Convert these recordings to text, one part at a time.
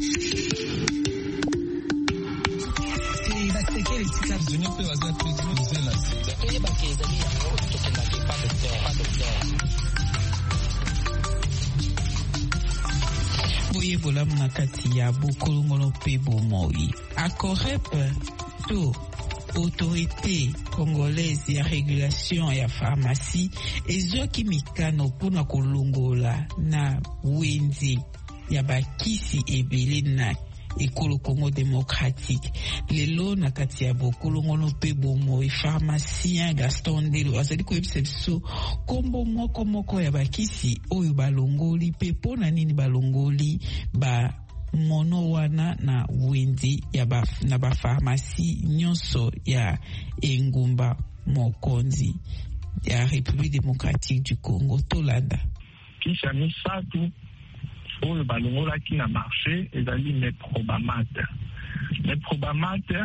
boye bolamu na kati ya bokolongolo mpe bomoi. ACOREP to autorité congolaise ya régulation ya pharmacie ezwaki mikano mpona kolongola na wenze ya bakisi ebele na ekolo Congo démocratique. Lelo na kati ya bokolongolo mpe bomoi, pharmacien Gaston Ndelo azali koyebisa biso kombo moko ya bakisi oyo balongoli mpe mpona nini balongoli ba mono wana na wenzi na bapharmacie nyonso ya engumba mokonzi ya République démocratique du Congo. Tolanda kisha misatu oyo balongolaki na marché ezali Meprobamate. Meprobamate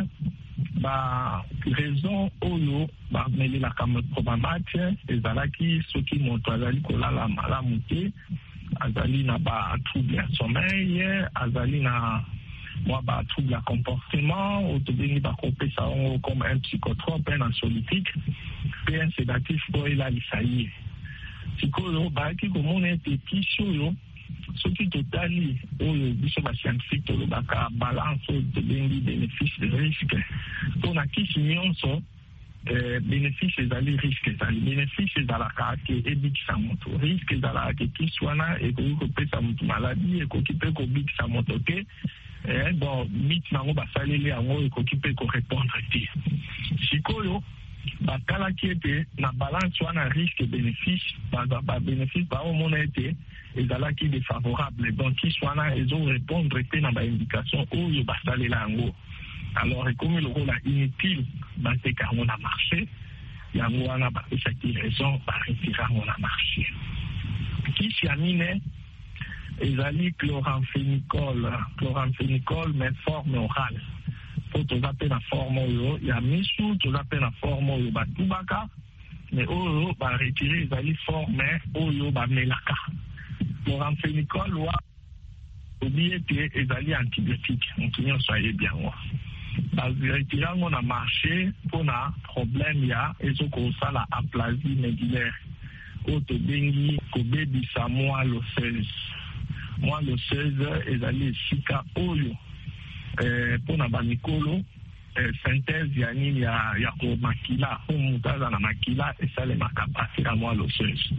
ba raison oyo bamelelaka Meprobamate ezalaki soki moto azali kolala malamu te, azali na ba trouble ya sommeil, azali na moi ba trouble ya comportement, otobengi bakopesa yango comme un psychotrope, un anxiolytique, pe un sédatif po elalisa ye. Sikoyo bayaki komona ete kisi oyo soki totali oyo biso bascientifique tolobaka balance oyo tobengi bénéfice de risque, mpona kisi nyonso bénéfice ezali risque ezali. Bénéfice ezalaka ke ebikisa moto, risque ezalaka ke kisi wana ekoki kopesa moto maladi, ekoki mpe kobikisa moto te, bon bit nango basaleli yango ekoki mpe korépondre te. Sikoyo batalaki ete na balance wana risque bénéfice, bénéfice baomona ete ezalaki défavorable, donc kisi wana ezorépondre te na baindication oyo basalela yango. Alors ekomi lokola inutile bateka yango na marché, yango wana bapesaki raison baretira yango na marché. Kisi ya mine ezali chloramphénicol mais forme orale. Po toza pe na forme oyo ya misu, toza pe na forme oyo batubaka, mais oyo baretire ezali forme oyo bamelaka. Chloramphénicol wa obi ete ezali antibiotique, moto nyonso ayebi yango. Baretire yango na marché mpona problème ya ezokosala aplasie médulaire oyo tobengi kobebisa moelle osseuse. Moelle osseuse ezali esika oyo mpona bamikolo synthèse ya nini ya komakila oyo moto aza na makila esalemaka partir ya moelle osseuse.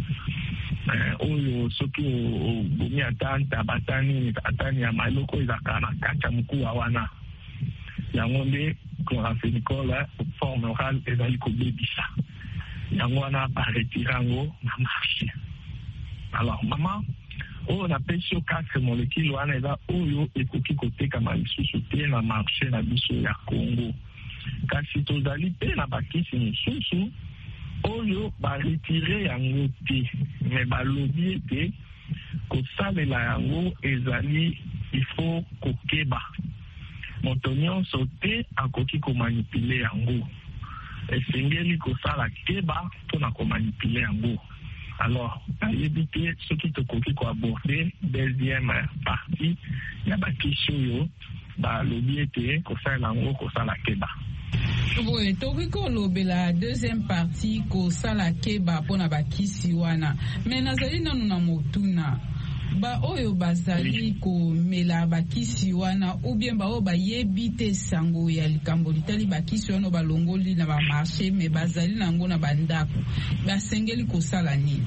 Oyo soki obomi ata batani ya maloko ezalaka na kati ya mokuwa wana, yango nde chloramphénicol forme orale ezali kobebisa yango wana baretire yango na marché. Alors mama oyo napesi yo 4 molécule wana eza oyo ekoki kotekama lisusu te na marché na biso ya Congo. Kasi tozali pe na bakisi mosusu oyo baretire yango te, me balobi ete kosalela yango ezali ifo kokeba. Moto nyonso te akoki komanipule yango, esengeli kosala keba mpona komanipule yango. Alors nayebi te soki tokoki koaborde deuxième partie ya bakisi oyo balobi ete kosalela yango kosala keba. Oui, toki kolobela deuxième partie kosala keba mpona bakisi wana, me nazali nanu na motuna ba oyo bazali komela bakisi wana ou bien ba oyo bayebi te sango ya likambo litali bakisi wana balongoli na bamarché me bazali nango na bandako, basengeli kosala nini?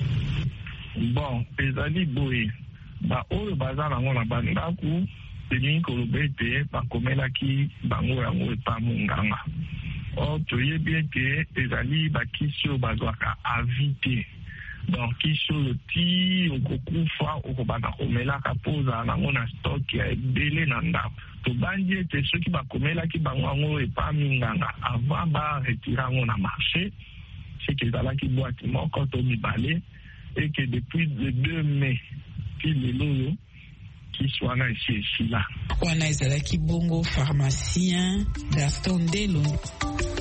Bon, ezali boye ba oyo baza nango na bandako elingi koloba ete bakomelaki bango yango epa monganga. Or toyebi ete ezali bakisi oyo bazwaka avi te, donc kisi oyo ti okokufa okobanda komelaka mpo ozala nango na stock ya ebele na ndako. Tobandi ete soki bakomelaki bango yango epa minganga avant baretira yango na marché, seke ezalaki boîte moko to mibale, et que depuis le 2 mai ti lelo oyo kisi wana esi esila. Wana ezalaki bongo pharmacien Gaston Ndelo.